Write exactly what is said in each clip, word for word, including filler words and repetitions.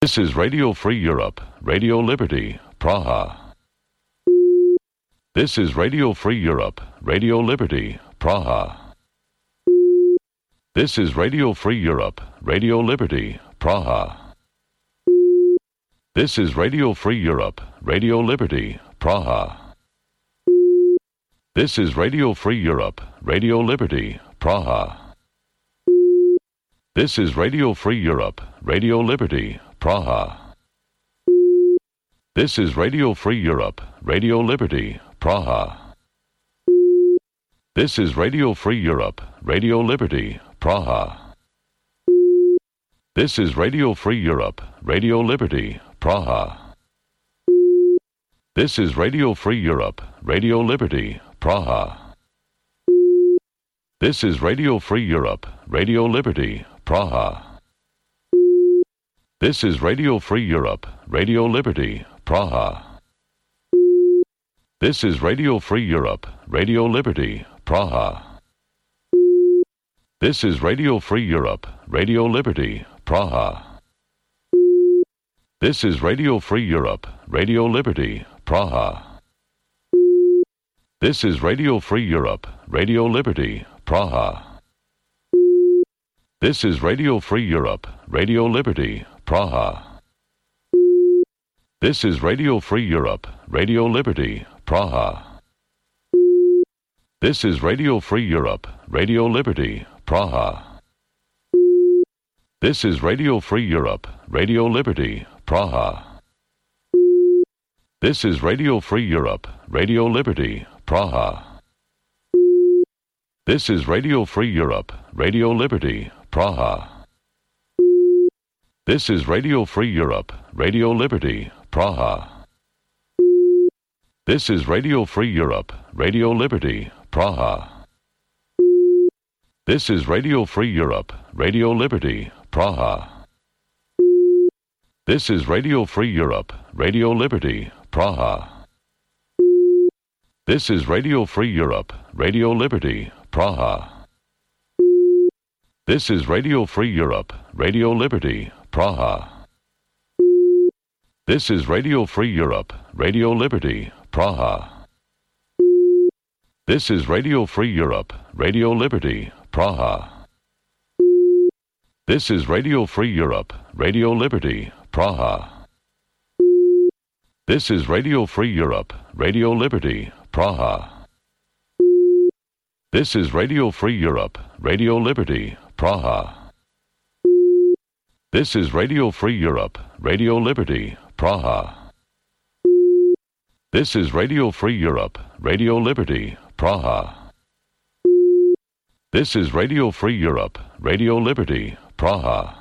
This is Radio Free Europe, Radio Liberty, Praha. This is Radio Free Europe, Radio Liberty, Praha. This is Radio Free Europe, Radio Liberty, Praha. This is Radio Free Europe, Radio Liberty, Praha. This is Radio Free Europe, Radio Liberty, Praha. This is Radio Free Europe, Radio Liberty, Praha. This is Radio Free Europe, Radio Liberty, Praha. This is Radio Free Europe, Radio Liberty, Praha. This is Radio Free Europe, Radio Liberty, Praha. This is Radio Free Europe, Radio Liberty, Praha. This is Radio Free Europe, Radio Liberty, Praha. This is Radio Free Europe, Radio Liberty, Praha. This is Radio Free Europe, Radio Liberty, Praha. This is Radio Free Europe, Radio Liberty, Praha. This is Radio Free Europe, Radio Liberty, Praha. This is Radio Free Europe, Radio Liberty, Praha. This is Radio Free Europe, Radio Liberty, Praha. This is Radio Free Europe, Radio Liberty, Praha. This is Radio Free Europe, Radio Liberty, Praha. This is Radio Free Europe, Radio Liberty, Praha. This is Radio Free Europe, Radio Liberty, Praha. This is Radio Free Europe, Radio Liberty, Praha. This is Radio Free Europe, Radio Liberty, Praha. This is Radio Free Europe, Radio Liberty, Praha. This is Radio Free Europe, Radio Liberty, Praha. This is Radio Free Europe, Radio Liberty, Praha. This is Radio Free Europe, Radio Liberty, Praha. This is Radio Free Europe, Radio Liberty, Praha. This is Radio Free Europe, Radio Liberty, Praha. This is Radio Free Europe, Radio Liberty, Praha. This is Radio Free Europe, Radio Liberty, Praha. This is Radio Free Europe, Radio Liberty, Praha. This is Radio Free Europe, Radio Liberty, Praha. This is Radio Free Europe, Radio Liberty, Praha. This is Radio Free Europe, Radio Liberty, Praha. This is Radio Free Europe, Radio Liberty, Praha.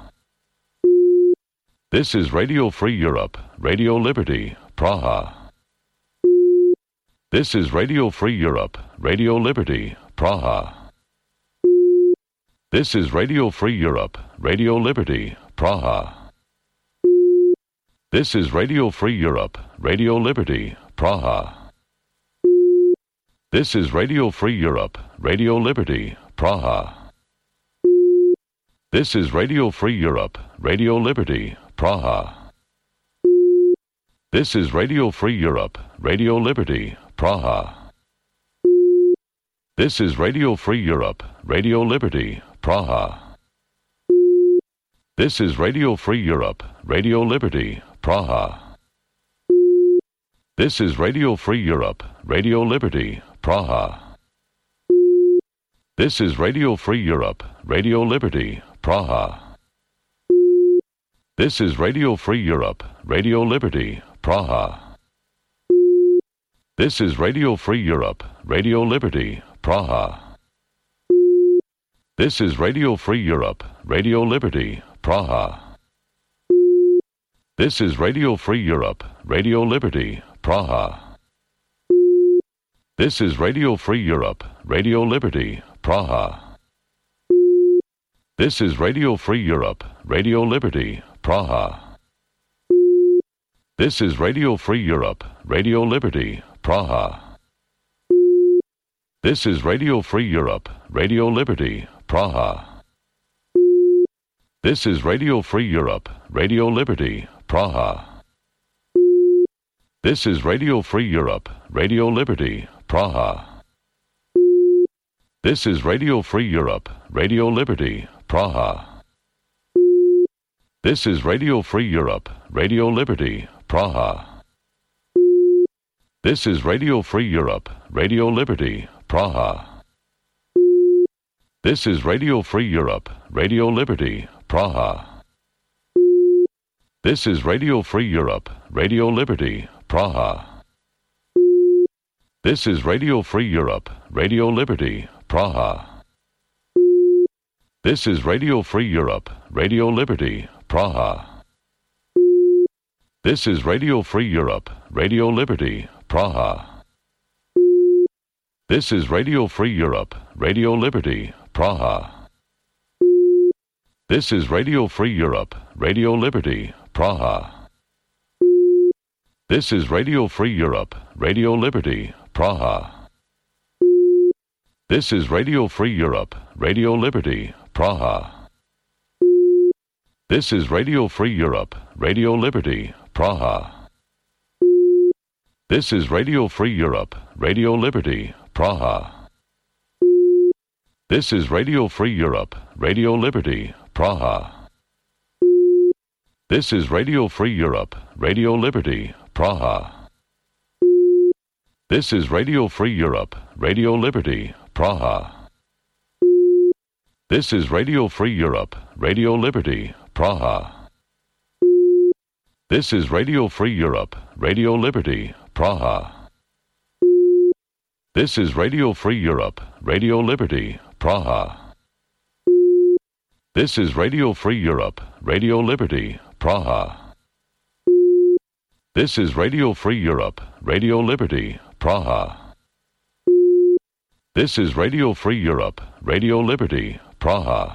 This is Radio Free Europe, Radio Liberty, Praha. This is Radio Free Europe, Radio Liberty, Praha. This is Radio Free Europe, Radio Liberty, Praha. This is Radio Free Europe, Radio Liberty, Praha. This is Radio Free Europe, Radio Liberty, Praha. This is Radio Free Europe, Radio Liberty, Praha. This is Radio Free Europe, Radio Liberty, Praha. This is Radio Free Europe, Radio Liberty, Praha. This is Radio Free Europe, Radio Liberty, Praha. This is Radio Free Europe, Radio Liberty, Praha. This is Radio Free Europe, Radio Liberty, Praha. This is Radio Free Europe, Radio Liberty, Praha. This is Radio Free Europe, Radio Liberty, Praha. This is Radio Free Europe, Radio Liberty, Praha. This is Radio Free Europe, Radio Liberty, Praha. This is Radio Free Europe, Radio Liberty, Praha. This is Radio Free Europe, Radio Liberty, Praha. This is Radio Free Europe, Radio Liberty, Praha. This is Radio Free Europe, Radio Liberty, Praha. This is Radio Free Europe, Radio Liberty, Praha. This is Radio Free Europe, Radio Liberty, Praha. This is Radio Free Europe, Radio Liberty, Praha. This is Radio Free Europe, Radio Liberty, Praha. This is Radio Free Europe, Radio Liberty, Praha. This is Radio Free Europe, Radio Liberty, Praha. This is Radio Free Europe, Radio Liberty, Praha. This is Radio Free Europe, Radio Liberty, Praha. This is Radio Free Europe, Radio Liberty, Praha. This is Radio Free Europe, Radio Liberty, Praha. This is Radio Free Europe, Radio Liberty, Praha. This is Radio Free Europe, Radio Liberty, Praha. This is Radio Free Europe, Radio Liberty, Praha. This is Radio Free Europe, Radio Liberty, Praha. This is Radio Free Europe, Radio Liberty, Praha. This is Radio Free Europe, Radio Liberty, Praha. This is Radio Free Europe, Radio Liberty, Praha. This is Radio Free Europe, Radio Liberty, Praha. This is Radio Free Europe, Radio Liberty, Praha. This is Radio Free Europe, Radio Liberty, Praha. This is Radio Free Europe, Radio Liberty, Praha. This is Radio Free Europe, Radio Liberty, Praha. This is Radio Free Europe, Radio Liberty, Praha. This is Radio Free Europe, Radio Liberty, Praha. This is Radio Free Europe, Radio Liberty, Praha.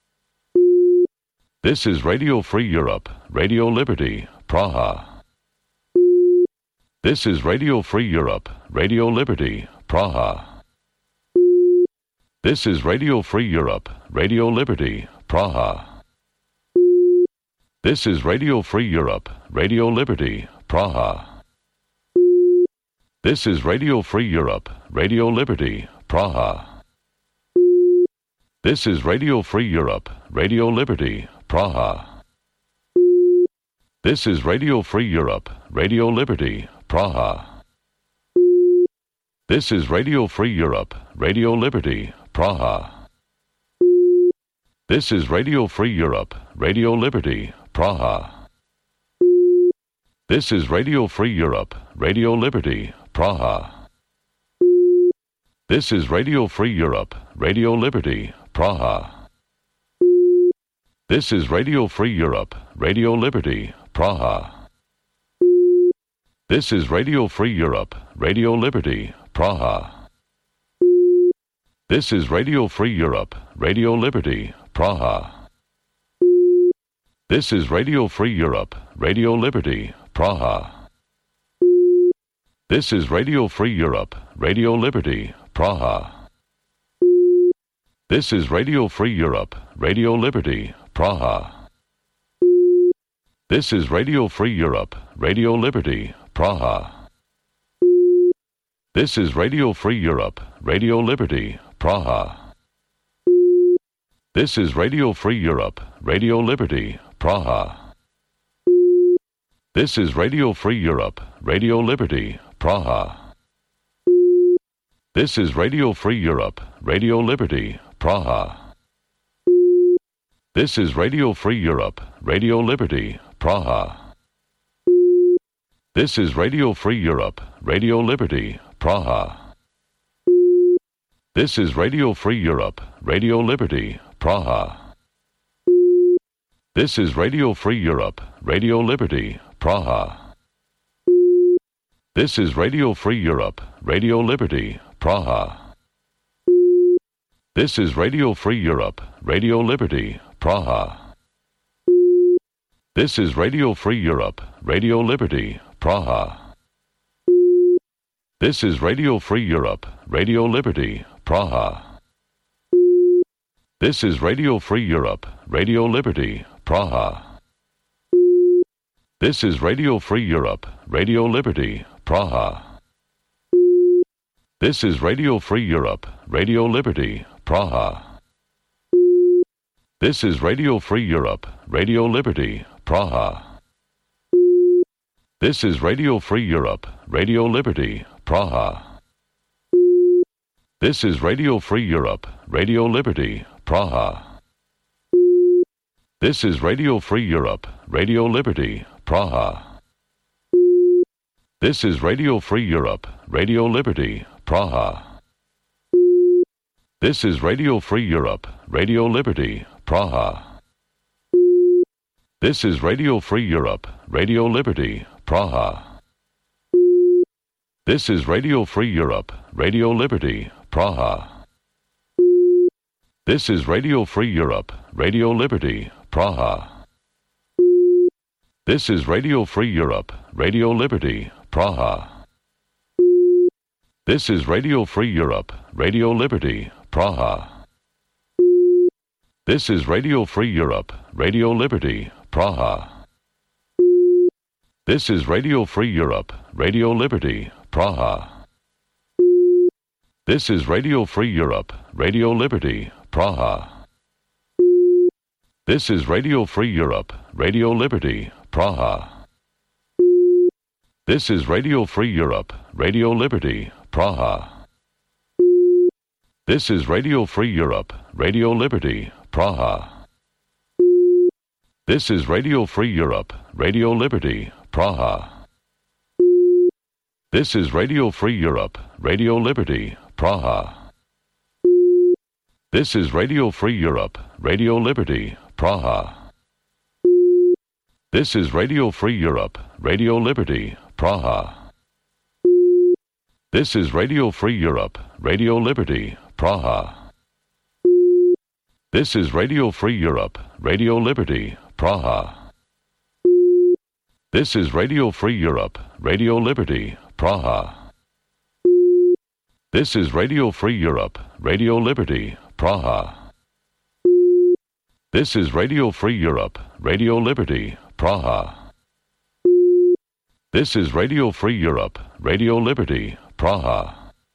This is Radio Free Europe, Radio Liberty, Praha. This is Radio Free Europe, Radio Liberty, Praha. This is Radio Free Europe, Radio Liberty, Praha. This is Radio Free Europe, Radio Liberty, Praha. This is Radio Free Europe, Radio Liberty, Praha. This is Radio Free Europe, Radio Liberty, Praha. This is Radio Free Europe, Radio Liberty, Praha. This is Radio Free Europe, Radio Liberty, Praha. This is Radio Free Europe, Radio Liberty, Praha. This is Radio Free Europe, Radio Liberty, Praha. This is Radio Free Europe, Radio Liberty, Praha. This is Radio Free Europe, Radio Liberty, Praha. This is Radio Free Europe, Radio Liberty, Praha. This is Radio Free Europe, Radio Liberty, Praha. This is Radio Free Europe, Radio Liberty, Praha. This is Radio Free Europe, Radio Liberty, Praha. This is Radio Free Europe, Radio Liberty, Praha. This is Radio Free Europe, Radio Liberty, Praha. This is Radio Free Europe, Radio Liberty, Praha. This is Radio Free Europe, Radio Liberty, Praha. This is Radio Free Europe, Radio Liberty, Praha. This is Radio Free Europe, Radio Liberty, Praha. This is Radio Free Europe, Radio Liberty, Praha. This is Radio Free Europe, Radio Liberty, Praha. This is Radio Free Europe, Radio Liberty, Praha. This is Radio Free Europe, Radio Liberty, Praha. This is Radio Free Europe, Radio Liberty, Praha. This is Radio Free Europe, Radio Liberty, Praha. This is Radio Free Europe, Radio Liberty, Praha. This is Radio Free Europe, Radio Liberty, Praha. This is Radio Free Europe, Radio Liberty, Praha. This is Radio Free Europe, Radio Liberty, Praha. This is Radio Free Europe, Radio Liberty, Praha. This is Radio Free Europe, Radio Liberty, Praha. This is Radio Free Europe, Radio Liberty, Praha. This is Radio Free Europe, Radio Liberty, Praha. This is Radio Free Europe, Radio Liberty, Praha. This is Radio Free Europe, Radio Liberty, Praha. This is Radio Free Europe, Radio Liberty, Praha. This is Radio Free Europe, Radio Liberty, Praha. This is Radio Free Europe, Radio Liberty, Praha. This is Radio Free Europe, Radio Liberty, Praha. This is Radio Free Europe, Radio Liberty, Praha. This is Radio Free Europe, Radio Liberty, Praha. This is Radio Free Europe, Radio Liberty, Praha. This is Radio Free Europe, Radio Liberty, Praha. This is Radio Free Europe, Radio Liberty, Praha. This is Radio Free Europe, Radio Liberty, Praha. This is Radio Free Europe, Radio Liberty, Praha. This is Radio Free Europe, Radio Liberty, Praha. This is Radio Free Europe, Radio Liberty, Praha. This is Radio Free Europe, Radio Liberty, Praha. This is Radio Free Europe, Radio Liberty, Praha. This is Radio Free Europe, Radio Liberty, Praha. This is Radio Free Europe, Radio Liberty, Praha. This is Radio Free Europe, Radio Liberty, Praha. This is Radio Free Europe, Radio Liberty, Praha. This is Radio Free Europe, Radio Liberty, Praha. This is Radio Free Europe, Radio Liberty, Praha. This is Radio Free Europe, Radio Liberty, Praha.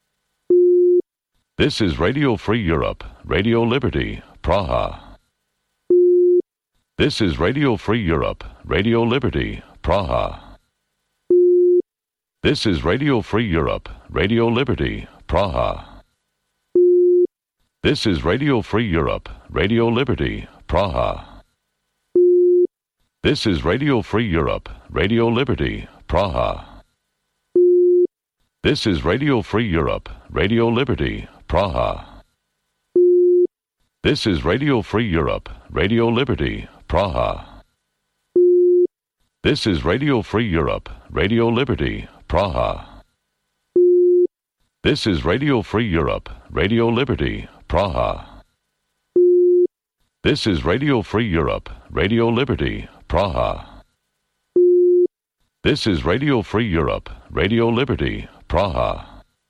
This is Radio Free Europe, Radio Liberty, Praha. This is Radio Free Europe, Radio Liberty, Praha. This is Radio Free Europe, Radio Liberty, Praha. This is Radio Free Europe, Radio Liberty, Praha. This is Radio Free Europe, Radio Liberty, Praha. This is Radio Free Europe, Radio Liberty, Praha. This is Radio Free Europe, Radio Liberty, Praha. This is Radio Free Europe, Radio Liberty, Praha. This is Radio Free Europe, Radio Liberty, Praha. This is Radio Free Europe, Radio Liberty, Praha. This is Radio Free Europe, Radio Liberty, Praha.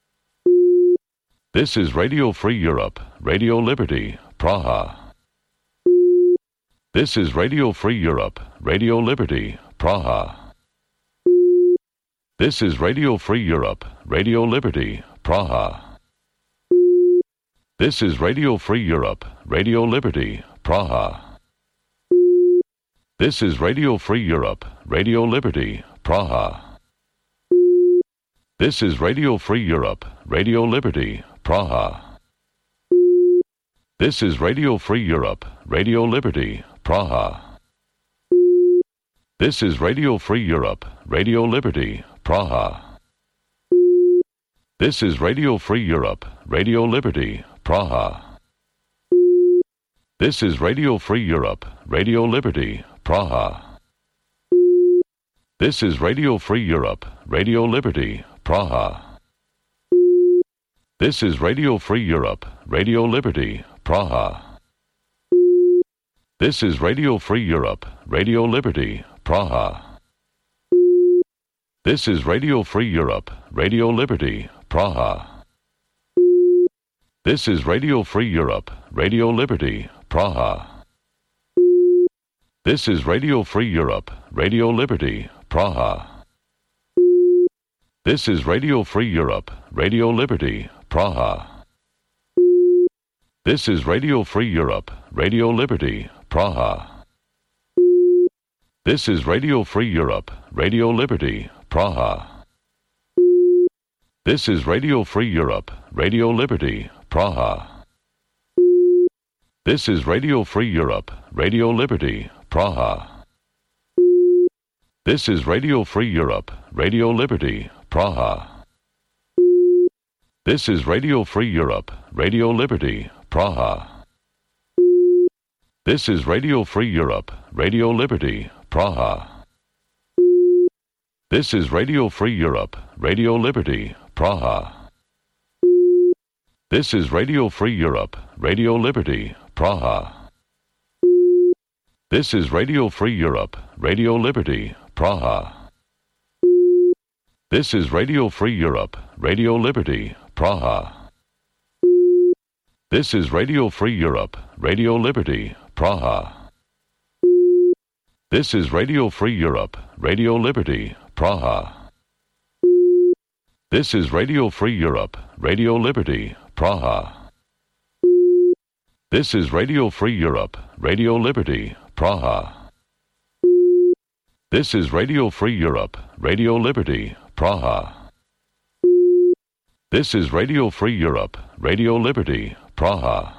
This is Radio Free Europe, Radio Liberty, Praha. This is Radio Free Europe, Radio Liberty, Praha. This is Radio Free Europe, Radio Liberty, Praha. This is Radio Free Europe, Radio Liberty, Praha. This is Radio Free Europe, Radio Liberty, Praha. This is Radio Free Europe, Radio Liberty, Praha. This is Radio Free Europe, Radio Liberty, Praha. This is Radio Free Europe, Radio Liberty, Praha. This is Radio Free Europe, Radio Liberty, Praha. This is Radio Free Europe, Radio Liberty, Praha. This is Radio Free Europe, Radio Liberty, Praha. This is Radio Free Europe, Radio Liberty, Praha. This is Radio Free Europe, Radio Liberty, Praha. This is Radio Free Europe, Radio Liberty, Praha. This is Radio Free Europe, Radio Liberty, Praha. This is Radio Free Europe, Radio Liberty, Praha. This is Radio Free Europe, Radio Liberty, Praha. This is Radio Free Europe, Radio Liberty, Praha. This is Radio Free Europe, Radio Liberty, Praha. This is Radio Free Europe, Radio Liberty, Praha. This is Radio Free Europe, Radio Liberty, Praha. This is Radio Free Europe, Radio Liberty, Praha. This is Radio Free Europe, Radio Liberty, Praha. This is Radio Free Europe, Radio Liberty, Praha. This is Radio Free Europe, Radio Liberty, Praha. This is Radio Free Europe, Radio Liberty, Praha. This is Radio Free Europe, Radio Liberty, Praha. This is Radio Free Europe, Radio Liberty, Praha. This is Radio Free Europe, Radio Liberty, Praha. This is Radio Free Europe, Radio Liberty, Praha. This is Radio Free Europe, Radio Liberty, Praha. This is Radio Free Europe, Radio Liberty, Praha. This is Radio Free Europe, Radio Liberty, Praha. This is Radio Free Europe, Radio Liberty, Praha.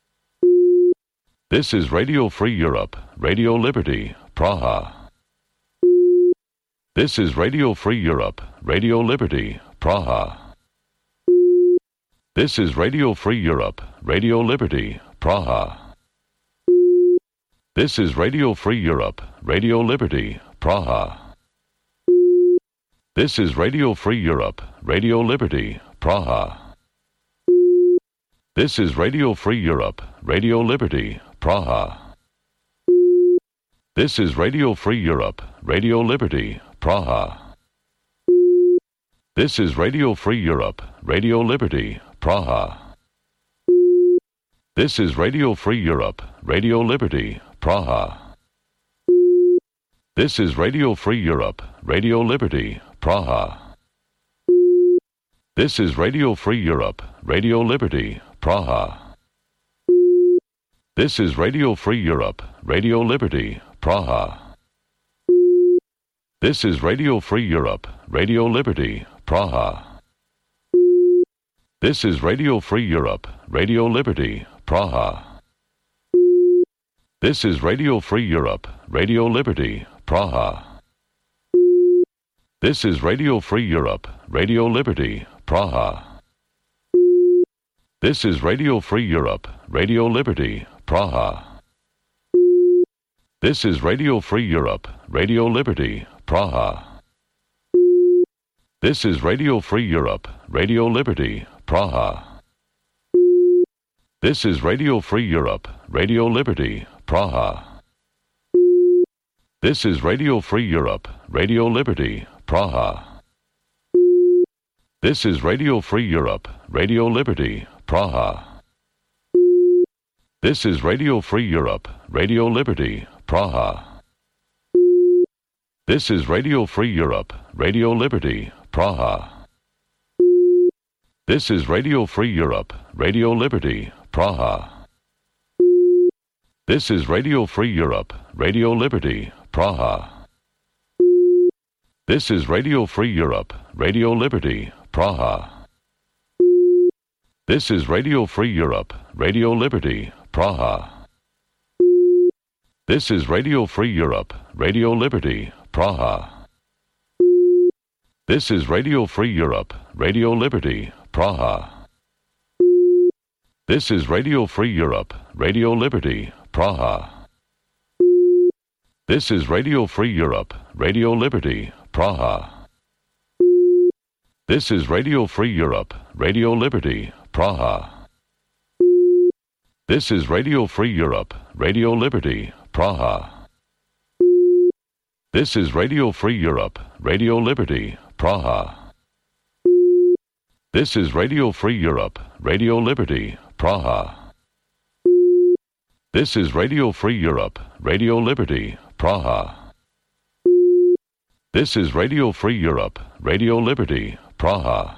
This is Radio Free Europe, Radio Liberty, Praha. This is Radio Free Europe, Radio Liberty, Praha. This is Radio Free Europe, Radio Liberty, Praha. This is Radio Free Europe, Radio Liberty, Praha. This is Radio Free Europe, Radio Liberty, Praha. This is Radio Free Europe, Radio Liberty, Praha. This is Radio Free Europe, Radio Liberty, Praha. This is Radio Free Europe, Radio Liberty, Praha. This is Radio Free Europe, Radio Liberty, Praha. This is Radio Free Europe, Radio Liberty, Praha. This is Radio Free Europe, Radio Liberty, Praha. This is Radio Free Europe, Radio Liberty, Praha. This is Radio Free Europe, Radio Liberty, Praha. This is Radio Free Europe, Radio Liberty, Praha. This is Radio Free Europe, Radio Liberty, Praha. This is Radio Free Europe, Radio Liberty, Praha. This is Radio Free Europe, Radio Liberty, Praha. This is Radio Free Europe, Radio Liberty, Praha. This is Radio Free Europe, Radio Liberty, Praha. This is Radio Free Europe, Radio Liberty, Praha. This is Radio Free Europe, Radio Liberty, Praha. This is Radio Free Europe, Radio Liberty, Praha. This is Radio Free Europe, Radio Liberty, Praha. This is Radio Free Europe, Radio Liberty, Praha. This is Radio Free Europe, Radio Liberty, Praha. This is Radio Free Europe, Radio Liberty, Praha. This is Radio Free Europe, Radio Liberty, Praha. This is Radio Free Europe, Radio Liberty, Praha. This is Radio Free Europe, Radio Liberty, Praha. This is Radio Free Europe, Radio Liberty, Praha. This is Radio Free Europe, Radio Liberty, Praha. This is Radio Free Europe, Radio Liberty, Praha. This is Radio Free Europe, Radio Liberty, Praha. This is Radio Free Europe, Radio Liberty, Praha. This is Radio Free Europe, Radio Liberty, Praha. This is Radio Free Europe, Radio Liberty, Praha. This is Radio Free Europe, Radio Liberty, Praha. This is Radio Free Europe, Radio Liberty, Praha.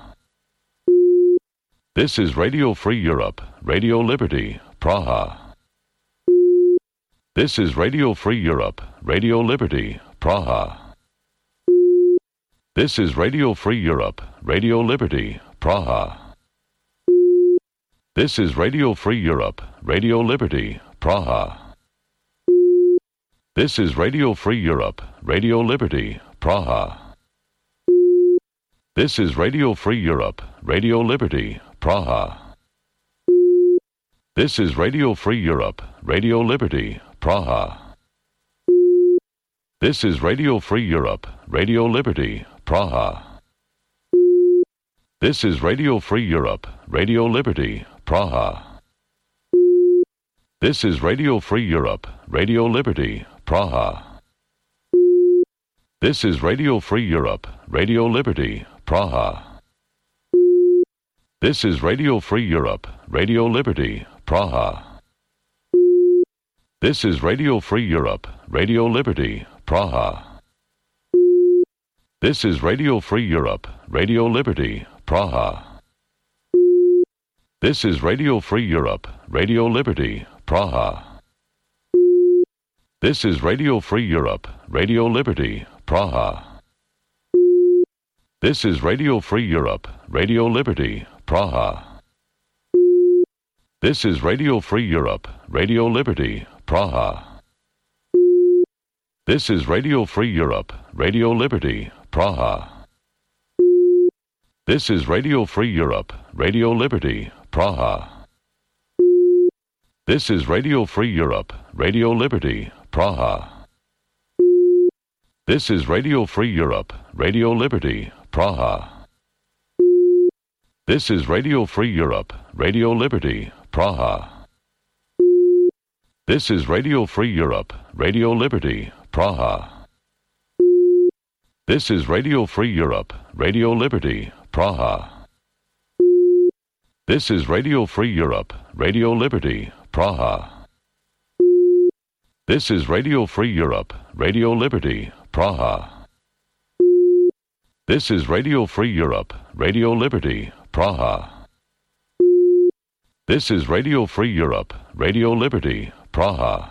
This is Radio Free Europe, Radio Liberty, Praha. This is Radio Free Europe, Radio Liberty, Praha. This is Radio Free Europe, Radio Liberty, Praha. This is Radio Free Europe, Radio Liberty, Praha. This is Radio Free Europe, Radio Liberty, Praha. This is Radio Free Europe, Radio Liberty, Praha. This is Radio Free Europe, Radio Liberty, Praha. This is Radio Free Europe, Radio Liberty, Praha. This is Radio Free Europe, Radio Liberty, Praha. This is Radio Free Europe, Radio Liberty, Praha. This is Radio Free Europe, Radio Liberty, Praha. This is Radio Free Europe, Radio Liberty, Praha. This is Radio Free Europe, Radio Liberty, Praha. This is Radio Free Europe, Radio Liberty, Praha. This is Radio Free Europe, Radio Liberty, Praha. This is Radio Free Europe, Radio Liberty, Praha. This is Radio Free Europe, Radio Liberty, Praha. This is Radio Free Europe, Radio Liberty, Praha. This is Radio Free Europe, Radio Liberty, Praha. This is Radio Free Europe, Radio Liberty, Praha. This is Radio Free Europe, Radio Liberty, Praha. This is Radio Free Europe, Radio Liberty, Praha. This is Radio Free Europe, Radio Liberty, Praha. This is Radio Free Europe, Radio Liberty, Praha. This is Radio Free Europe, Radio Liberty, Praha. This is Radio Free Europe, Radio Liberty, Praha. This is Radio Free Europe, Radio Liberty, Praha. This is Radio Free Europe, Radio Liberty, Praha. This is Radio Free Europe, Radio Liberty, Praha.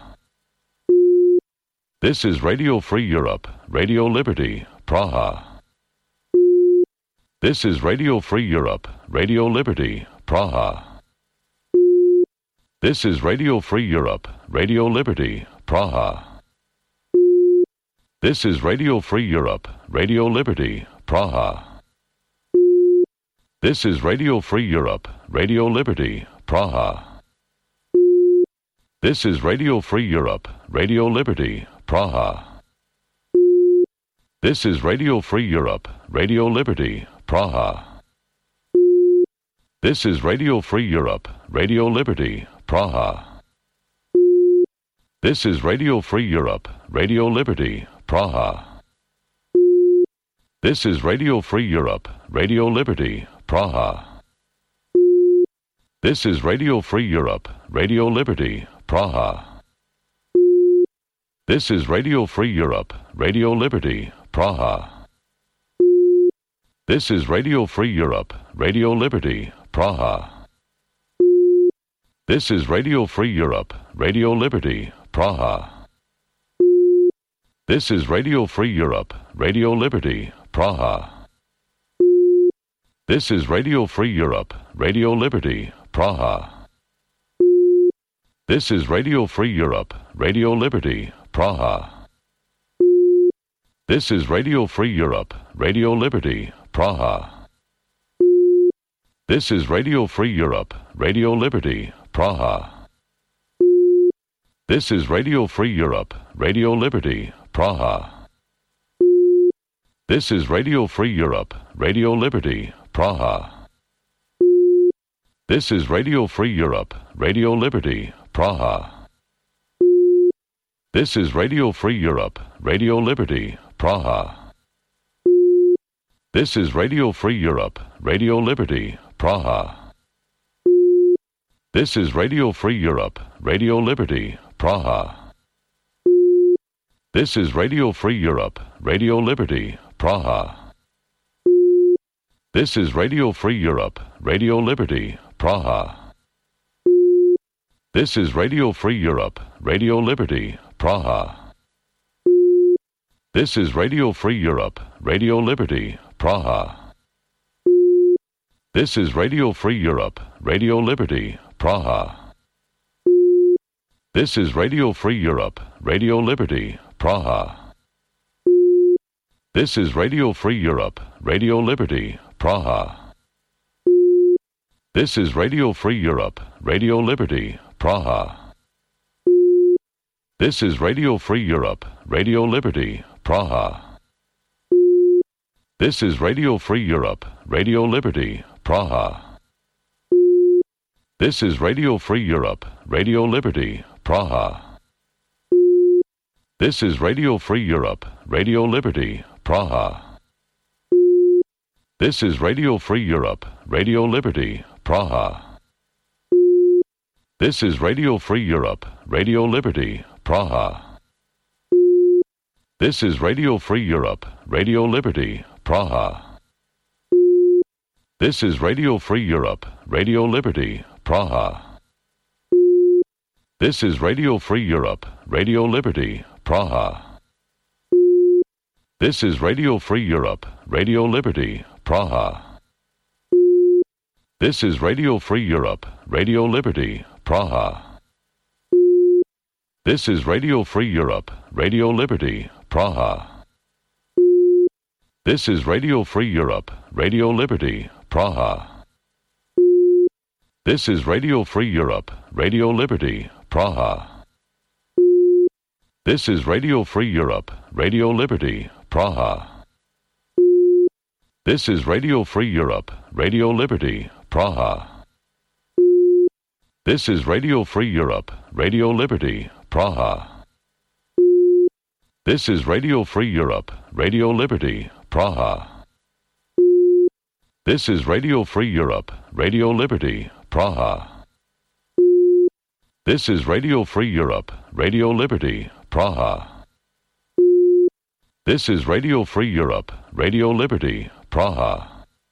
This is Radio Free Europe, Radio Liberty, Praha. This is Radio Free Europe, Radio Liberty, Praha. This is Radio Free Europe, Radio Liberty, Praha. This is Radio Free Europe, Radio Liberty, Praha. This is Radio Free Europe, Radio Liberty, Praha. This is Radio Free Europe, Radio Liberty, Praha. This is Radio Free Europe, Radio Liberty, Praha. This is Radio Free Europe, Radio Liberty, Praha. This is Radio Free Europe, Radio Liberty, Praha. This is Radio Free Europe, Radio Liberty, Praha. This is Radio Free Europe, Radio Liberty, Praha. This is Radio Free Europe, Radio Liberty, Praha. This is Radio Free Europe, Radio Liberty, Praha. This is Radio Free Europe, Radio Liberty, Praha. This is Radio Free Europe, Radio Liberty, Praha. This is Radio Free Europe, Radio Liberty, Praha. This is Radio Free Europe, Radio Liberty, Praha. This is Radio Free Europe, Radio Liberty, Praha. This is Radio Free Europe, Radio Liberty, Praha. This is Radio Free Europe, Radio Liberty, Praha. This is Radio Free Europe, Radio Liberty, Praha. This is Radio Free Europe, Radio Liberty, Praha. This is Radio Free Europe, Radio Liberty, Praha. This is Radio Free Europe, Radio Liberty, Praha. This is Radio Free Europe, Radio Liberty, Praha. This is Radio Free Europe, Radio Liberty, Praha. This is Radio Free Europe, Radio Liberty, Praha. This is Radio Free Europe, Radio Liberty, Praha. This is Radio Free Europe, Radio Liberty, Praha. This is Radio Free Europe, Radio Liberty, Praha. This is Radio Free Europe, Radio Liberty, Praha. This is Radio Free Europe, Radio Liberty, Praha. This is Radio Free Europe, Radio Liberty, Praha. This is Radio Free Europe, Radio Liberty, Praha. This is Radio Free Europe, Radio Liberty, Praha. This is Radio Free Europe, Radio Liberty, Praha. This is Radio Free Europe, Radio Liberty, Praha. This is Radio Free Europe, Radio Liberty, Praha. This is Radio Free Europe, Radio Liberty, Praha. This is Radio Free Europe, Radio Liberty, Praha. This is Radio Free Europe, Radio Liberty, Praha. This is Radio Free Europe, Radio Liberty, Praha. This is Radio Free Europe, Radio Liberty, Praha. This is Radio Free Europe, Radio Liberty, Praha. This is Radio Free Europe, Radio Liberty, Praha. This is Radio Free Europe, Radio Liberty, Praha. This is Radio Free Europe, Radio Liberty, Praha. This is Radio Free Europe, Radio Liberty, Praha. This is Radio Free Europe, Radio Liberty, Praha. This is Radio Free Europe, Radio Liberty, Praha. This is Radio Free Europe, Radio Liberty, Praha. This is Radio Free Europe, Radio Liberty, Praha. This is Radio Free Europe, Radio Liberty, Praha. This is Radio Free Europe, Radio Liberty, Praha.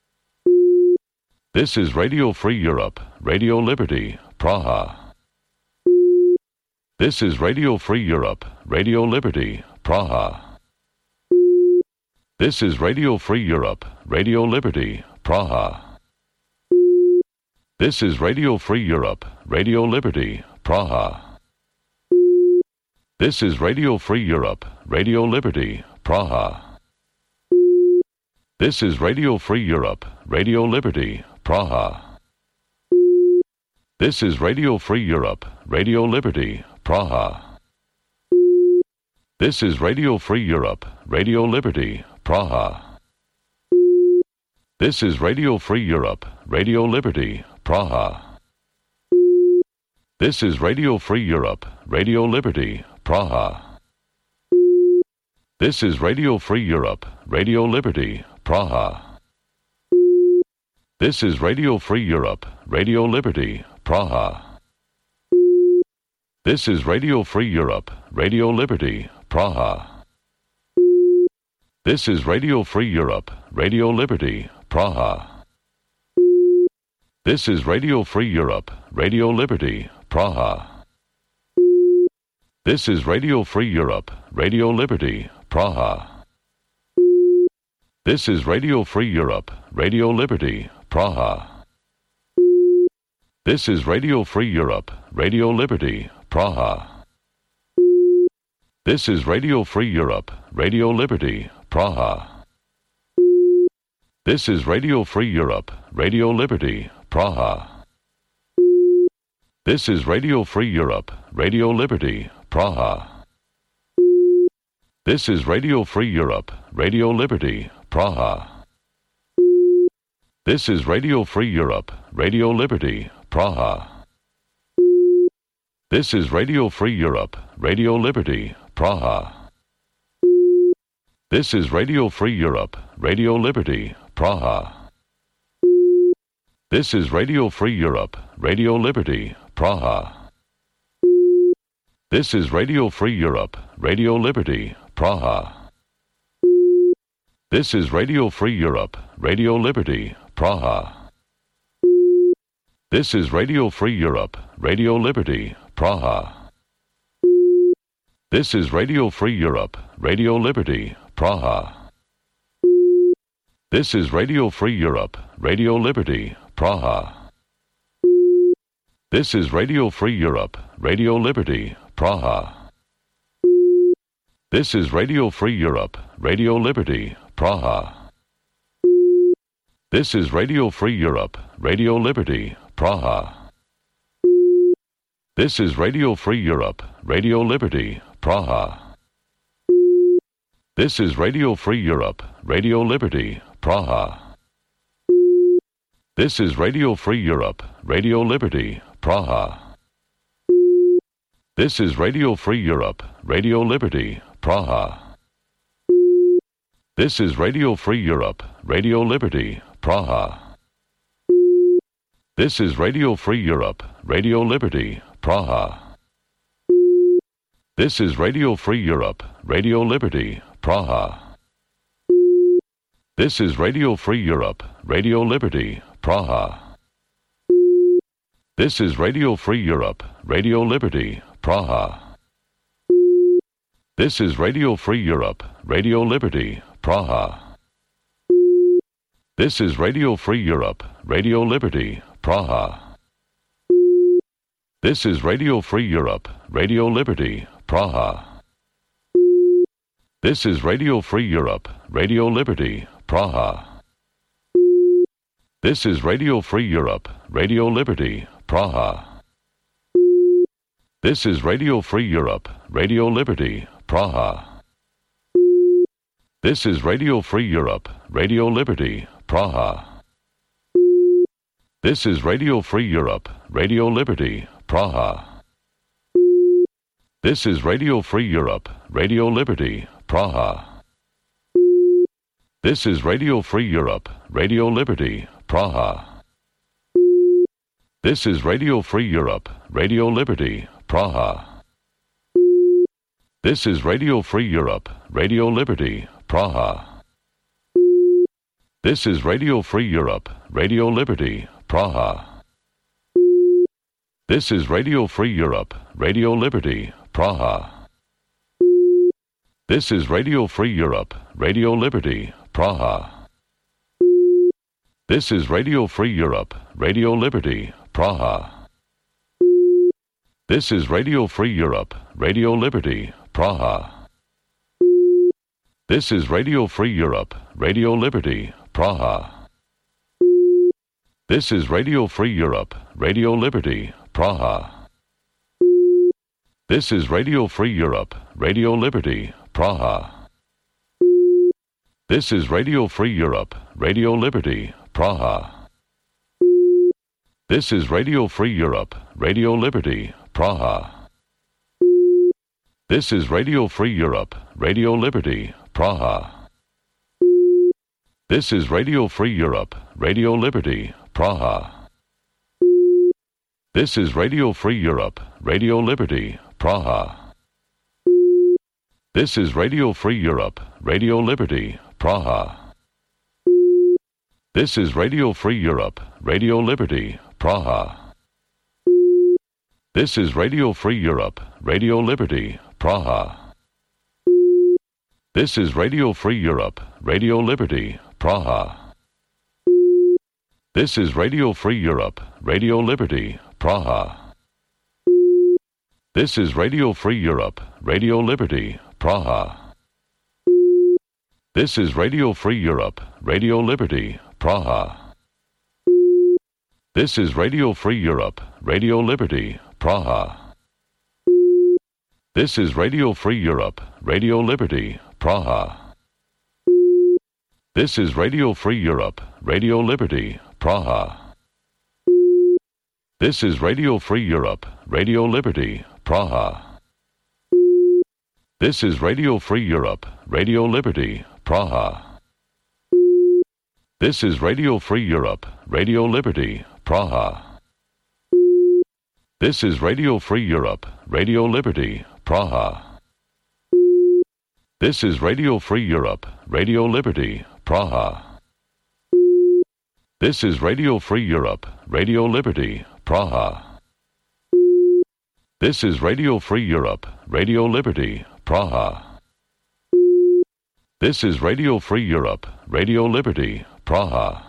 This is Radio Free Europe, Radio Liberty, Praha. This is Radio Free Europe, Radio Liberty, Praha. This is Radio Free Europe, Radio Liberty, Praha. This is Radio Free Europe, Radio Liberty, Praha. This is Radio Free Europe, Radio Liberty, Praha. This is Radio Free Europe, Radio Liberty, Praha. This is Radio Free Europe, Radio Liberty, Praha. This is Radio Free Europe, Radio Liberty, Praha. This is Radio Free Europe, Radio Liberty, Praha. This is Radio Free Europe, Radio Liberty, Praha. This is Radio Free Europe, Radio Liberty, Praha. This is Radio Free Europe, Radio Liberty, Praha. This is Radio Free Europe, Radio Liberty, Praha. This is Radio Free Europe, Radio Liberty, Praha. This is Radio Free Europe, Radio Liberty, Praha. This is Radio Free Europe, Radio Liberty, Praha. This is Radio Free Europe, Radio Liberty, Praha. This is Radio Free Europe, Radio Liberty, Praha. This is Radio Free Europe, Radio Liberty, Praha. This is Radio Free Europe, Radio Liberty, Praha. This is Radio Free Europe, Radio Liberty, Praha. This is Radio Free Europe, Radio Liberty, Praha. This is Radio Free Europe, Radio Liberty, Praha. This is Radio Free Europe, Radio Liberty, Praha. This is Radio Free Europe, Radio Liberty, Praha. This is Radio Free Europe, Radio Liberty, Praha. This is Radio Free Europe, Radio Liberty, Praha. This is Radio Free Europe, Radio Liberty, Praha. This is Radio Free Europe, Radio Liberty, Praha. This is Radio Free Europe, Radio Liberty, Praha. This is Radio Free Europe, Radio Liberty, Praha. This is Radio Free Europe, Radio Liberty, Praha. This is Radio Free Europe, Radio Liberty, Praha. This is Radio Free Europe, Radio Liberty, Praha. This is Radio Free Europe, Radio Liberty, Praha. This is Radio Free Europe, Radio Liberty, Praha. This is Radio Free Europe, Radio Liberty, Praha. This is Radio Free Europe, Radio Liberty, Praha. This is Radio Free Europe, Radio Liberty, Praha. This is Radio Free Europe, Radio Liberty, Praha. This is Radio Free Europe, Radio Liberty, Praha. This is Radio Free Europe, Radio Liberty, Praha. This is Radio Free Europe, Radio Liberty, Praha. This is Radio Free Europe, Radio Liberty, Praha. This is Radio Free Europe, Radio Liberty, Praha. This is Radio Free Europe, Radio Liberty, Praha. This is Radio Free Europe, Radio Liberty, Praha. This is Radio Free Europe, Radio Liberty, Praha. This is Radio Free Europe, Radio Liberty, Praha. This is Radio Free Europe, Radio Liberty, Praha. This is Radio Free Europe, Radio Liberty, Praha. This is Radio Free Europe, Radio Liberty, Praha. This is Radio Free Europe, Radio Liberty, Praha. This is Radio Free Europe, Radio Liberty, Praha. This is Radio Free Europe, Radio Liberty, Praha. This is Radio Free Europe, Radio Liberty, Praha. This is Radio Free Europe, Radio Liberty, Praha. This is Radio Free Europe, Radio Liberty, Praha. This is Radio Free Europe, Radio Liberty, Praha. This is Radio Free Europe, Radio Liberty, Praha. This is Radio Free Europe, Radio Liberty, Praha. This is Radio Free Europe, Radio Liberty, Praha. This is Radio Free Europe, Radio Liberty, Praha. This is Radio Free Europe, Radio Liberty, Praha. This is Radio Free Europe, Radio Liberty, Praha. This is Radio Free Europe, Radio Liberty, Praha. This is Radio Free Europe, Radio Liberty, Praha. This is Radio Free Europe, Radio Liberty, Praha. This is Radio Free Europe, Radio Liberty, Praha. This is Radio Free Europe, Radio Liberty, Praha. This is Radio Free Europe, Radio Liberty, Praha. This is Radio Free Europe, Radio Liberty, Praha. This is Radio Free Europe, Radio Liberty, Praha. This is Radio Free Europe, Radio Liberty, Praha. This is Radio Free Europe, Radio Liberty, Praha. This is Radio Free Europe, Radio Liberty, Praha. This is Radio Free Europe, Radio Liberty, Praha. This is Radio Free Europe, Radio Liberty, Praha. This is Radio Free Europe, Radio Liberty, Praha. This is Radio Free Europe, Radio Liberty, Praha. This is Radio Free Europe, Radio Liberty, Praha. This is Radio Free Europe, Radio Liberty, Praha. This is Radio Free Europe, Radio Liberty, Praha. This is Radio Free Europe, Radio Liberty, Praha. This is Radio Free Europe, Radio Liberty, Praha. This is Radio Free Europe, Radio Liberty, Praha.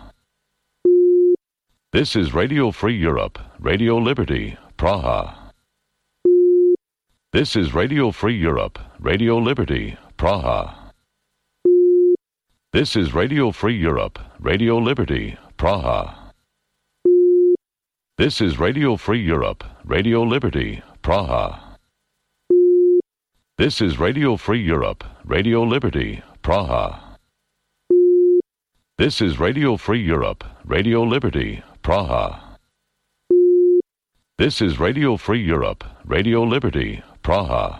This is Radio Free Europe, Radio Liberty, Praha. This is Radio Free Europe, Radio Liberty, Praha. This is Radio Free Europe, Radio Liberty, Praha. This is Radio Free Europe, Radio Liberty, Praha. This is Radio Free Europe, Radio Liberty, Praha. This is Radio Free Europe, Radio Liberty, Praha. This is Radio Free Europe, Radio Liberty, Praha.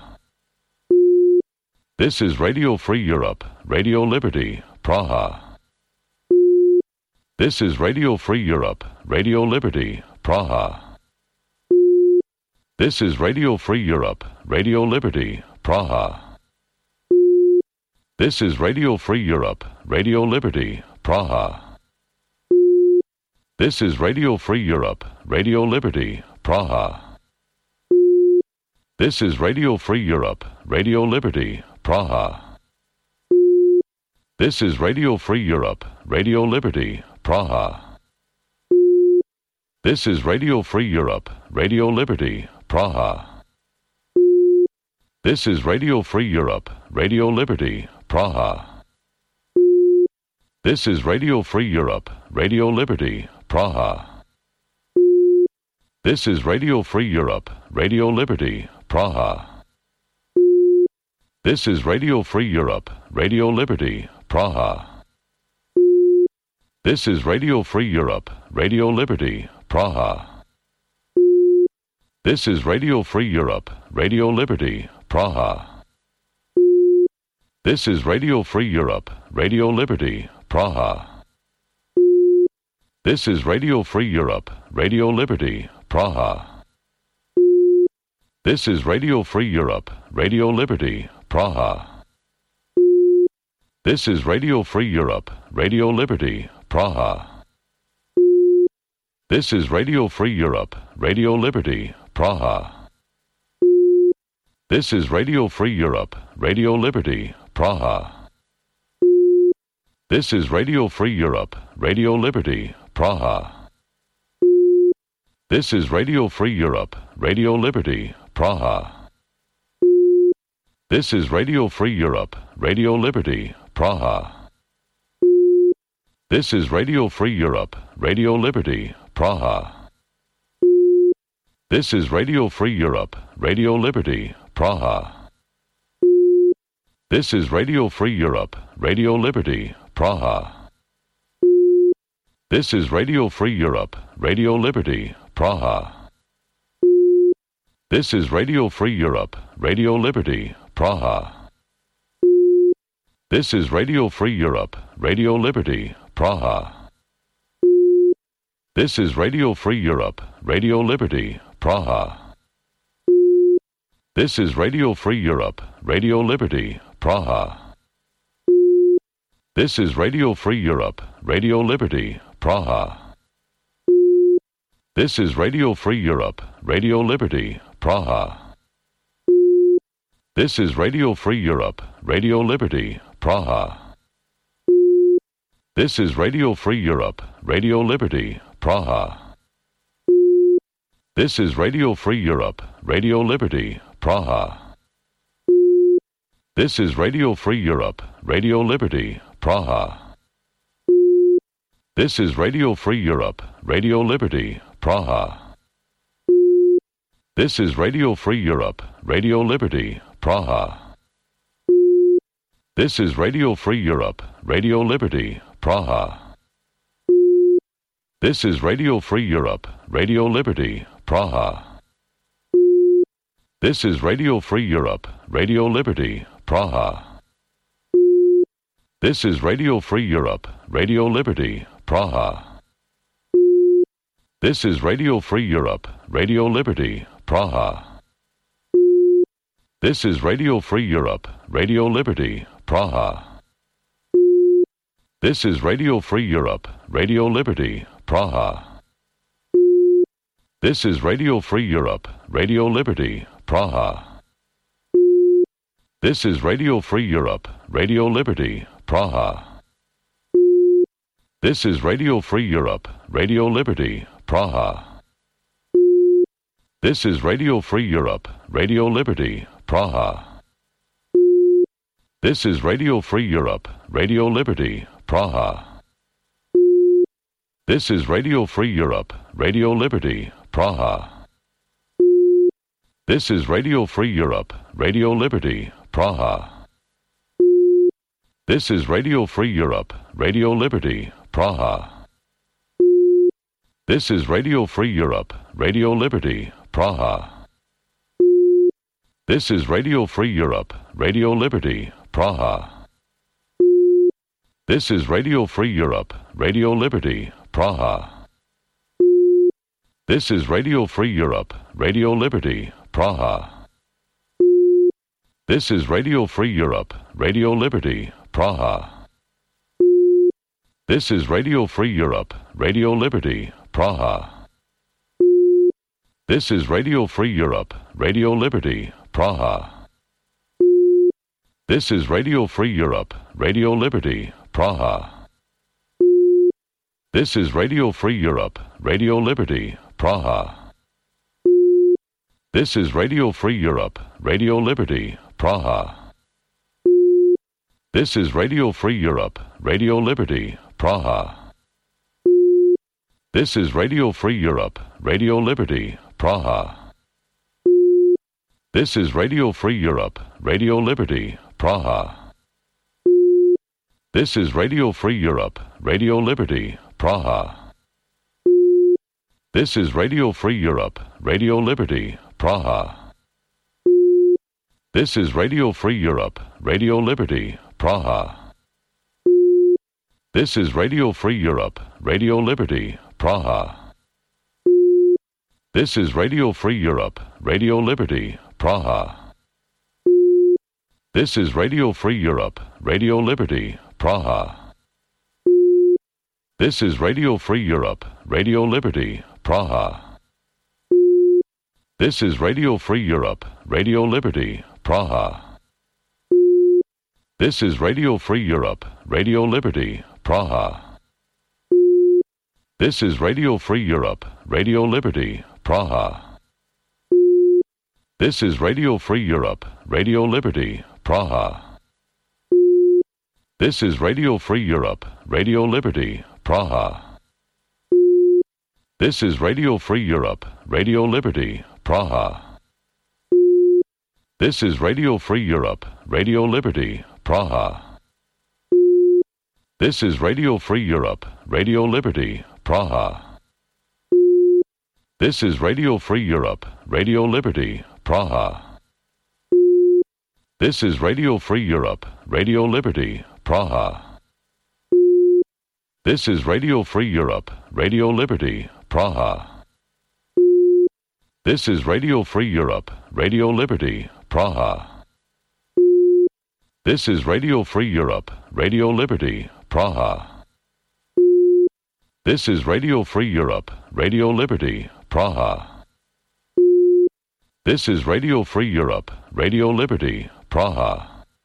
This is Radio Free Europe, Radio Liberty, Praha. This is Radio Free Europe, Radio Liberty, Praha. This is Radio Free Europe, Radio Liberty, Praha. This is Radio Free Europe, Radio Liberty, Praha. This is Radio Free Europe, Radio Liberty, Praha. This is Radio Free Europe, Radio Liberty, Praha. This is Radio Free Europe, Radio Liberty, Praha. This is Radio Free Europe, Radio Liberty, Praha. This is Radio Free Europe, Radio Liberty, Praha. This is Radio Free Europe, Radio Liberty, Praha. This is Radio Free Europe, Radio Liberty, Praha. This is Radio Free Europe, Radio Liberty, Praha. This is Radio Free Europe, Radio Liberty, Praha. This is Radio Free Europe, Radio Liberty, Praha. This is Radio Free Europe, Radio Liberty, Praha. This is Radio Free Europe, Radio Liberty, Praha. This is Radio Free Europe, Radio Liberty, Praha. This is Radio Free Europe, Radio Liberty, Praha. This is Radio Free Europe, Radio Liberty, Praha. This is Radio Free Europe, Radio Liberty, Praha. This is Radio Free Europe, Radio Liberty, Praha. This is Radio Free Europe, Radio Liberty, Praha. This is Radio Free Europe, Radio Liberty, Praha. This is Radio Free Europe, Radio Liberty, Praha. This is Radio Free Europe, Radio Liberty, Praha. This is Radio Free Europe, Radio Liberty, Praha. This is Radio Free Europe, Radio Liberty, Praha. This is Radio Free Europe, Radio Liberty, Praha. This is Radio Free Europe, Radio Liberty, Praha. This is Radio Free Europe, Radio Liberty, Praha. This is Radio Free Europe, Radio Liberty, Praha. This is Radio Free Europe, Radio Liberty, Praha. This is Radio Free Europe, Radio Liberty, Praha. This is Radio Free Europe, Radio Liberty, Praha. This is Radio Free Europe, Radio Liberty, Praha. This is Radio Free Europe, Radio Liberty, Praha. This is Radio Free Europe, Radio Liberty, Praha. This is Radio Free Europe, Radio Liberty, Praha. This is Radio Free Europe, Radio Liberty, Praha. This is Radio Free Europe, Radio Liberty, Praha. This is Radio Free Europe, Radio Liberty, Praha. This is Radio Free Europe, Radio Liberty, Praha. This is Radio Free Europe, Radio Liberty, Praha. This is Radio Free Europe, Radio Liberty, Praha. This is Radio Free Europe, Radio Liberty, Praha. This is Radio Free Europe, Radio Liberty, Praha. This is Radio Free Europe, Radio Liberty, Praha. This is Radio Free Europe, Radio Liberty, Praha. This is Radio Free Europe, Radio Liberty, Praha. This is Radio Free Europe, Radio Liberty, Praha. This is Radio Free Europe, Radio Liberty, Praha. This is Radio Free Europe, Radio Liberty, Praha. This is Radio Free Europe, Radio Liberty, Praha. This is Radio Free Europe, Radio Liberty, Praha. This is Radio Free Europe, Radio Liberty, Praha. This is Radio Free Europe, Radio Liberty, Praha. This is Radio Free Europe, Radio Liberty, Praha. This is Radio Free Europe, Radio Liberty, Praha. This is Radio Free Europe, Radio Liberty, Praha. This is Radio Free Europe, Radio Liberty, Praha. This is Radio Free Europe, Radio Liberty, Praha. This is Radio Free Europe, Radio Liberty, Praha. This is Radio Free Europe, Radio Liberty, Praha. This is Radio Free Europe, Radio Liberty, Praha. This is Radio Free Europe, Radio Liberty, Praha. This is Radio Free Europe, Radio Liberty, Praha. This is Radio Free Europe, Radio Liberty, Praha. This is Radio Free Europe, Radio Liberty, Praha. This is Radio Free Europe, Radio Liberty, Praha. This is Radio Free Europe, Radio Liberty, Praha. This is Radio Free Europe, Radio Liberty, Praha. This is Radio Free Europe, Radio Liberty, Praha. This is Radio Free Europe, Radio Liberty, Praha. This is Radio Free Europe, Radio Liberty, Praha. This is Radio Free Europe, Radio Liberty, Praha. This is Radio Free Europe, Radio Liberty, Praha. This is Radio Free Europe, Radio Liberty, Praha. This is Radio Free Europe, Radio Liberty, Praha. This is Radio Free Europe, Radio Liberty, Praha. This is Radio Free Europe, Radio Liberty, Praha. This is Radio Free Europe, Radio Liberty, Praha. This is Radio Free Europe, Radio Liberty, Praha. This is Radio Free Europe, Radio Liberty, Praha. This is Radio Free Europe, Radio Liberty, Praha. This is Radio Free Europe, Radio Liberty, Praha. This is Radio Free Europe, Radio Liberty, Praha. This is Radio Free Europe, Radio Liberty, Praha. This is Radio Free Europe, Radio Liberty, Praha. This is Radio Free Europe, Radio Liberty, Praha.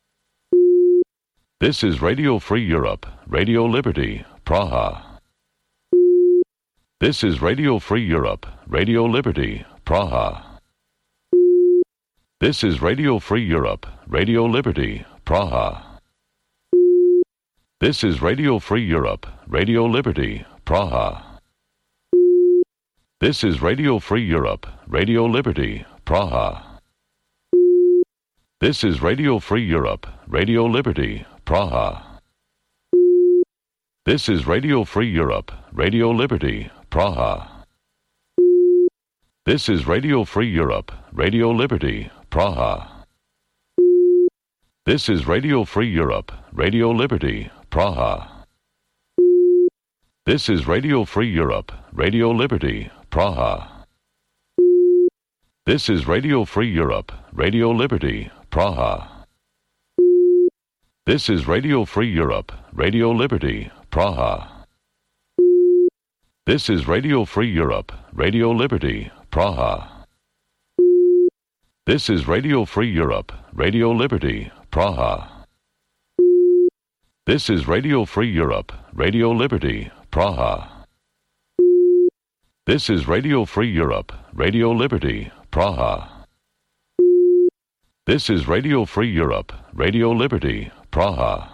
This is Radio Free Europe, Radio Liberty, Praha. This is Radio Free Europe, Radio Liberty, Praha. This is Radio Free Europe, Radio Liberty, Praha. This is Radio Free Europe, Radio Liberty, Praha. This is Radio Free Europe, Radio Liberty, Praha. This is Radio Free Europe, Radio Liberty, Praha. This is Radio Free Europe, Radio Liberty, Praha. This is Radio Free Europe, Radio Liberty, Praha. This is Radio Free Europe, Radio Liberty, Praha. This is Radio Free Europe, Radio Liberty, Praha. This is Radio Free Europe, Radio Liberty, Praha. This is Radio Free Europe, Radio Liberty, Praha. This is Radio Free Europe, Radio Liberty, Praha. This is Radio Free Europe, Radio Liberty, Praha. This is Radio Free Europe, Radio Liberty, Praha. This is Radio Free Europe, Radio Liberty, Praha. This is Radio Free Europe, Radio Liberty, Praha.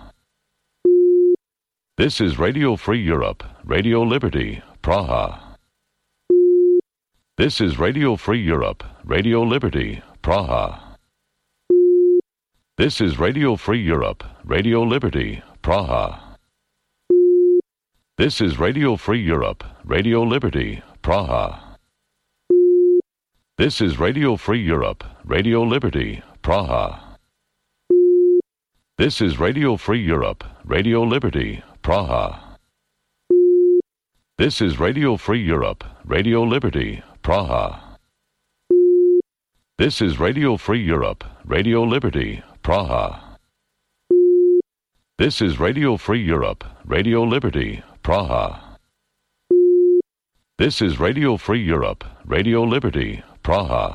This is Radio Free Europe, Radio Liberty, Praha. This is Radio Free Europe, Radio Liberty, Praha. This is Radio Free Europe, Radio Liberty, Praha. This is Radio Free Europe, Radio Liberty, Praha. This is Radio Free Europe, Radio Liberty, Praha. This is Radio Free Europe, Radio Liberty, Praha. This is Radio Free Europe, Radio Liberty, Praha. This is Radio Free Europe, Radio Liberty, Praha. This is Radio Free Europe, Radio Liberty, Praha. This is Radio Free Europe, Radio Liberty, Praha.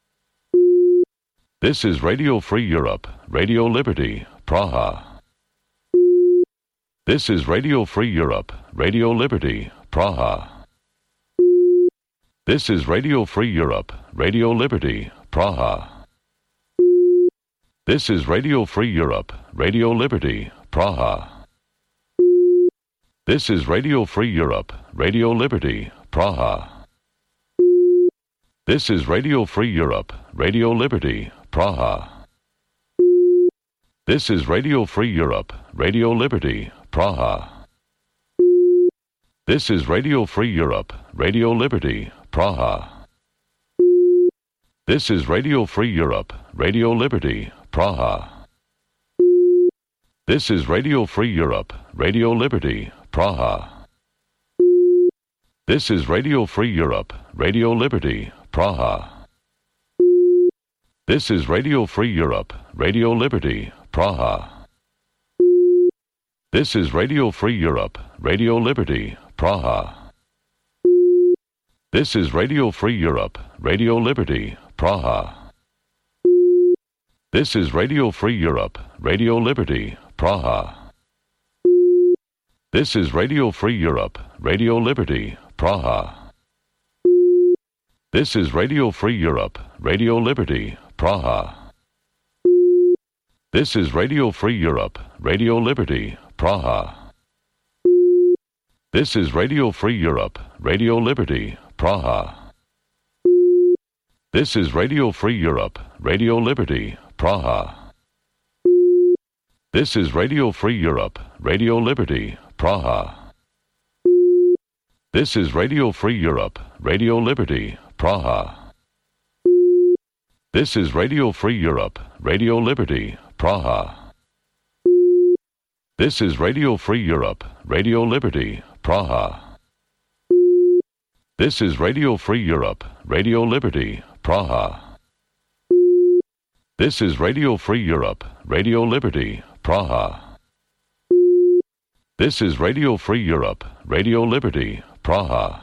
This is Radio Free Europe, Radio Liberty, Praha. This is Radio Free Europe, Radio Liberty, Praha. This is Radio Free Europe, Radio Liberty, Praha. This is Radio Free Europe, Radio Liberty, Praha. This is Radio Free Europe, Radio Liberty, Praha. This is Radio Free Europe, Radio Liberty, Praha. This is Radio Free Europe, Radio Liberty, Praha. This is Radio Free Europe, Radio Liberty, Praha. This is Radio Free Europe, Radio Liberty, Praha. This is Radio Free Europe, Radio Liberty, Praha. This is Radio Free Europe, Radio Liberty, Praha. This is Radio Free Europe, Radio Liberty, Praha. This is Radio Free Europe, Radio Liberty, Praha. This is Radio Free Europe, Radio Liberty, Praha. This is Radio Free Europe, Radio Liberty, Praha. This is Radio Free Europe, Radio Liberty, Praha. This is Radio Free Europe, Radio Liberty, Praha. This is Radio Free Europe, Radio Liberty, Praha. This is Radio Free Europe, Radio Liberty, Praha. This is Radio Free Europe, Radio Liberty, Praha. This is Radio Free Europe, Radio Liberty, Praha. This is Radio Free Europe, Radio Liberty, Praha. This is Radio Free Europe, Radio Liberty, Praha. This is Radio Free Europe, Radio Liberty, Praha. This is Radio Free Europe, Radio Liberty, Praha. This is Radio Free Europe, Radio Liberty, Praha. This is Radio Free Europe, Radio Liberty, Praha.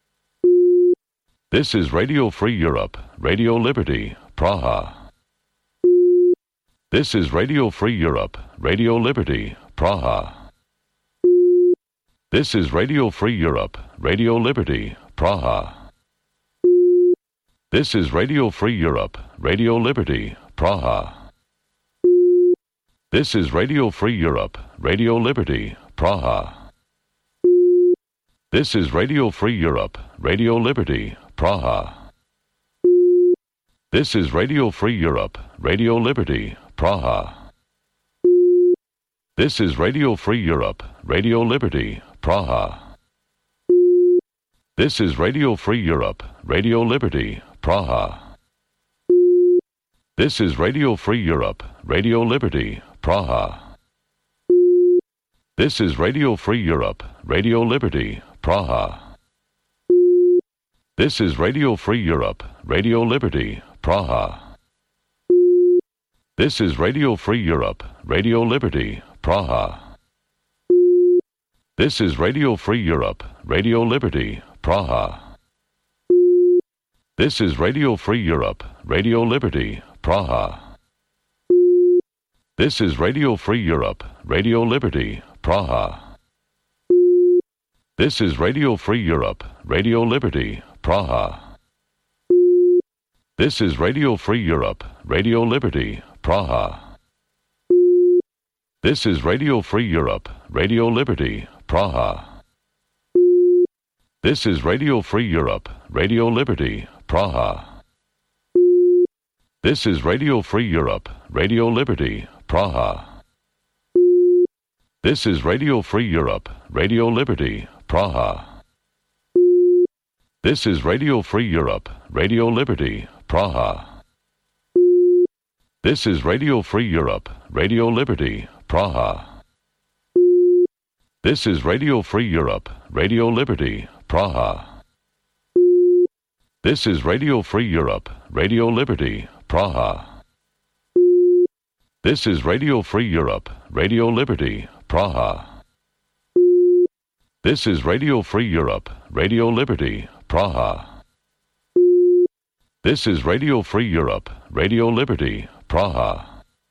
This is Radio Free Europe, Radio Liberty, Praha. This is Radio Free Europe, Radio Liberty, Praha. This is Radio Free Europe, Radio Liberty, Praha. This is Radio Free Europe, Radio Liberty, Praha. This is Radio Free Europe, Radio Liberty, Praha. This is Radio Free Europe, Radio Liberty, Praha. This is Radio Free Europe, Radio Liberty, Praha. This is Radio Free Europe, Radio Liberty, Praha. This is Radio Free Europe, Radio Liberty, Praha. This is Radio Free Europe, Radio Liberty, Praha. This is Radio Free Europe, Radio Liberty, Praha. This is Radio Free Europe, Radio Liberty, Praha. This is Radio Free Europe, Radio Liberty, Praha. This is Radio Free Europe, Radio Liberty, Praha. This is Radio Free Europe, Radio Liberty, Praha. This is Radio Free Europe, Radio Liberty, Praha. This is Radio Free Europe, Radio Liberty, Praha. This is Radio Free Europe, Radio Liberty, Praha. This is Radio Free Europe, Radio Liberty, Praha. This is Radio Free Europe, Radio Liberty, Praha. This is Radio Free Europe, Radio Liberty, Praha. This is Radio Free Europe, Radio Liberty, Praha. This is Radio Free Europe, Radio Liberty, Praha. This is Radio Free Europe, Radio Liberty, Praha. This is Radio Free Europe, Radio Liberty, Praha. This is Radio Free Europe, Radio Liberty, Praha. This is Radio Free Europe, Radio Liberty, Praha. This is Radio Free Europe, Radio Liberty, Praha. This is Radio Free Europe, Radio Liberty, Praha.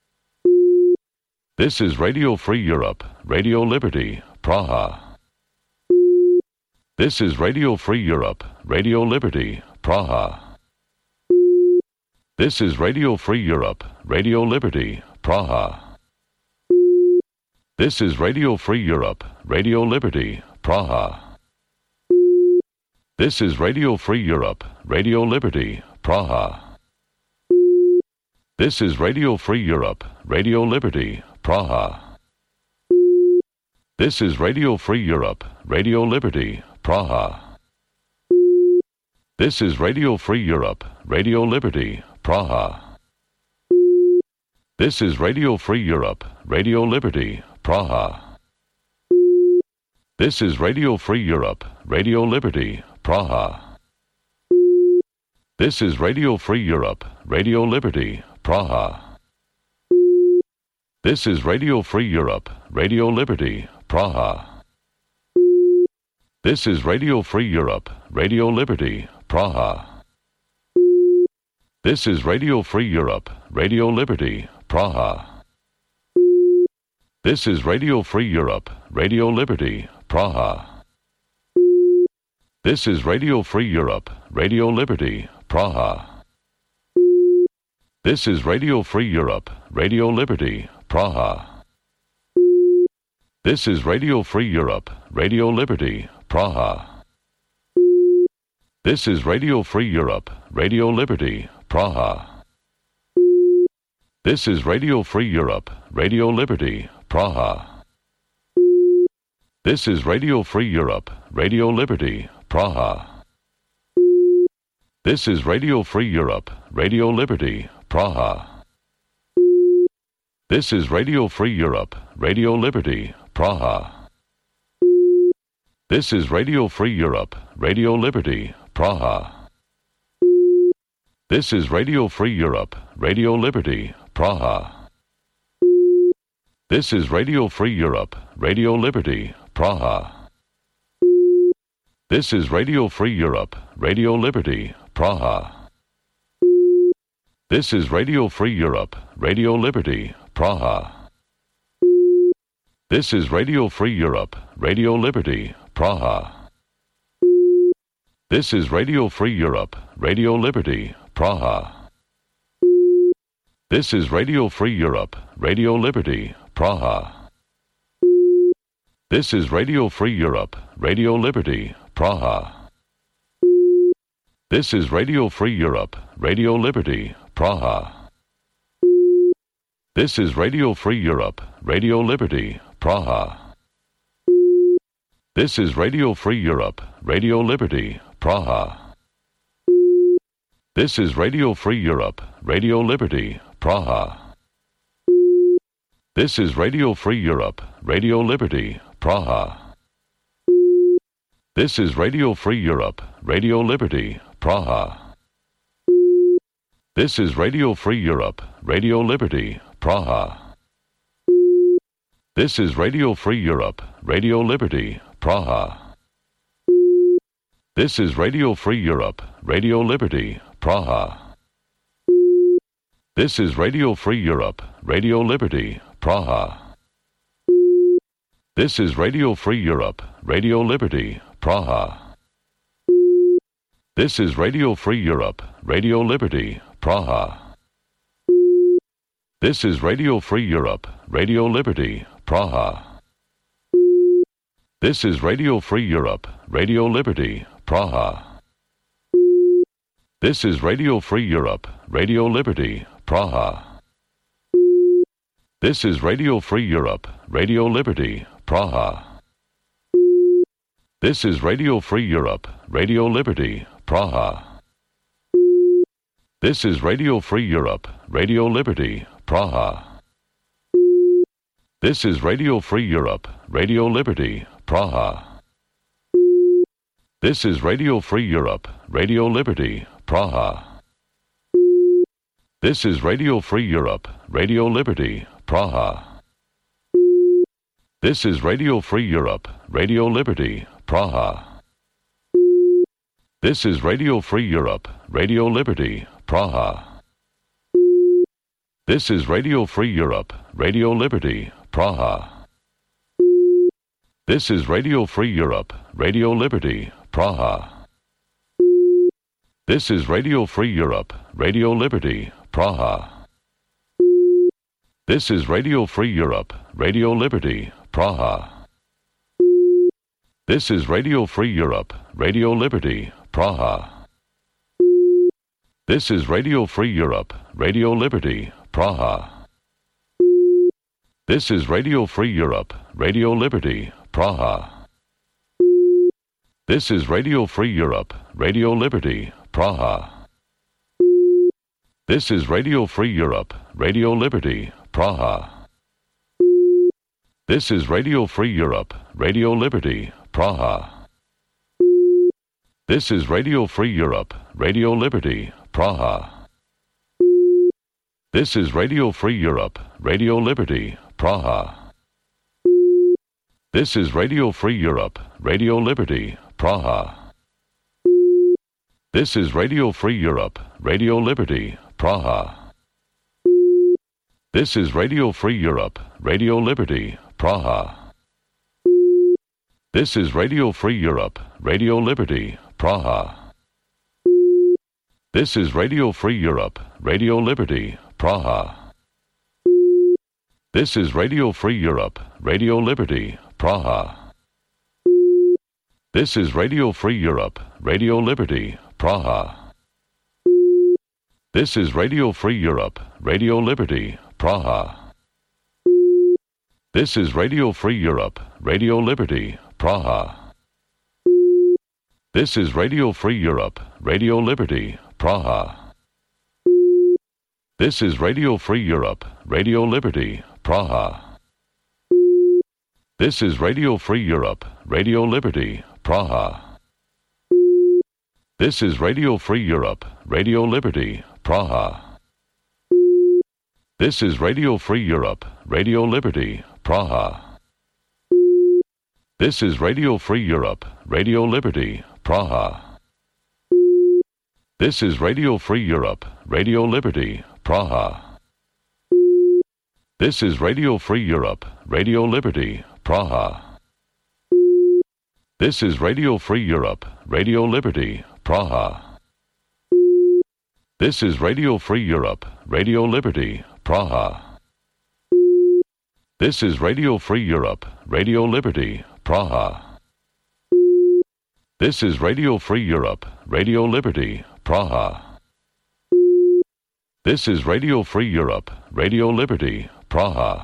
This is Radio Free Europe, Radio Liberty, Praha. This is Radio Free Europe, Radio Liberty, Praha. This is Radio Free Europe, Radio Liberty, Praha. This is Radio Free Europe, Radio Liberty, Praha. This is Radio Free Europe, Radio Liberty, Praha. This is Radio Free Europe, Radio Liberty, Praha. This is Radio Free Europe, Radio Liberty, Praha. This is Radio Free Europe, Radio Liberty, Praha. This is Radio Free Europe, Radio Liberty, Praha. This is Radio Free Europe, Radio Liberty, Praha. This is Radio Free Europe, Radio Liberty, Praha. This is Radio Free Europe, Radio Liberty, Praha. This is Radio Free Europe, Radio Liberty, Praha. This is Radio Free Europe, Radio Liberty, Praha. This is Radio Free Europe, Radio Liberty, Praha. This is Radio Free Europe, Radio Liberty, Praha. This is Radio Free Europe, Radio Liberty, Praha. This is Radio Free Europe, Radio Liberty, Praha. This is Radio Free Europe, Radio Liberty, Praha. This is Radio Free Europe, Radio Liberty, Praha. This is Radio Free Europe, Radio Liberty, Praha. This is Radio Free Europe, Radio Liberty, Praha. This is Radio Free Europe, Radio Liberty, Praha. This is Radio Free Europe, Radio Liberty, Praha. This is Radio Free Europe, Radio Liberty, Praha. This is Radio Free Europe, Radio Liberty, Praha. This is Radio Free Europe, Radio Liberty, Praha. This is Radio Free Europe, Radio Liberty, Praha. This is Radio Free Europe, Radio Liberty, Praha. This is Radio Free Europe, Radio Liberty, Praha. This is Radio Free Europe, Radio Liberty, Praha. This is Radio Free Europe, Radio Liberty, Praha. This is Radio Free Europe, Radio Liberty, Praha. This is Radio Free Europe, Radio Liberty, Praha. This is Radio Free Europe, Radio Liberty, Praha. This is Radio Free Europe, Radio Liberty, Praha. This is Radio Free Europe, Radio Liberty, Praha. This is Radio Free Europe, Radio Liberty, Praha. This is Radio Free Europe, Radio Liberty, Praha. This is Radio Free Europe, Radio Liberty, Praha. This is Radio Free Europe, Radio Liberty, Praha. This is Radio Free Europe, Radio Liberty, Praha. This is Radio Free Europe, Radio Liberty, Praha. This is Radio Free Europe, Radio Liberty, Praha. This is Radio Free Europe, Radio Liberty, Praha. This is Radio Free Europe, Radio Liberty, Praha. This is Radio Free Europe, Radio Liberty, Praha. This is Radio Free Europe, Radio Liberty, Praha. This is Radio Free Europe, Radio Liberty, Praha. This is Radio Free Europe, Radio Liberty, Praha. This is Radio Free Europe, Radio Liberty, Praha. This is Radio Free Europe, Radio Liberty, Praha. This is Radio Free Europe, Radio Liberty, Praha. This is Radio Free Europe, Radio Liberty, Praha. This is Radio Free Europe, Radio Liberty, Praha. This is Radio Free Europe, Radio Liberty, Praha. This is Radio Free Europe, Radio Liberty, Praha. This is Radio Free Europe, Radio Liberty, Praha. This is Radio Free Europe, Radio Liberty, Praha. This is Radio Free Europe, Radio Liberty, Praha. This is Radio Free Europe, Radio Liberty, Praha. This is Radio Free Europe, Radio Liberty, Praha. This is Radio Free Europe, Radio Liberty, Praha. This is Radio Free Europe, Radio Liberty, Praha. This is Radio Free Europe, Radio Liberty, Praha. This is Radio Free Europe, Radio Liberty, Praha. This is Radio Free Europe, Radio Liberty, Praha. This is Radio Free Europe, Radio Liberty, Praha. This is Radio Free Europe, Radio Liberty, Praha. This is Radio Free Europe, Radio Liberty, Praha. This is Radio Free Europe, Radio Liberty, Praha. This is Radio Free Europe, Radio Liberty, Praha. This is Radio Free Europe, Radio Liberty, Praha. This is Radio Free Europe, Radio Liberty, Praha. This is Radio Free Europe, Radio Liberty, Praha. This is Radio Free Europe, Radio Liberty, Praha. This is Radio Free Europe, Radio Liberty, Praha. This is Radio Free Europe, Radio Liberty, Praha. This is Radio Free Europe, Radio Liberty, Praha. This is Radio Free Europe, Radio Liberty, Praha. This is Radio Free Europe, Radio Liberty, Praha. This is Radio Free Europe, Radio Liberty, Praha. This is Radio Free Europe, Radio Liberty, Praha. This is Radio Free Europe, Radio Liberty, Praha. This is Radio Free Europe, Radio Liberty, Praha. This is Radio Free Europe, Radio Liberty, Praha. This is Radio Free Europe, Radio Liberty, Praha. This is Radio Free Europe, Radio Liberty, Praha. This is Radio Free Europe, Radio Liberty, Praha.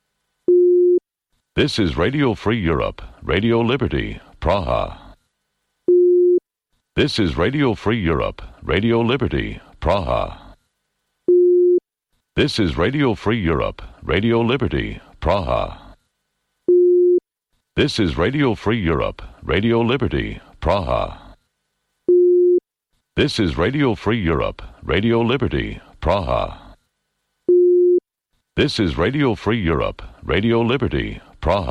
This is Radio Free Europe, Radio Liberty, Praha. This is Radio Free Europe, Radio Liberty, Praha. This is Radio Free Europe, Radio Liberty, Praha. This is Radio Free Europe, Radio Liberty, Praha. This is Radio Free Europe, Radio Liberty, Praha. This is Radio Free Europe, Radio Liberty, Praha.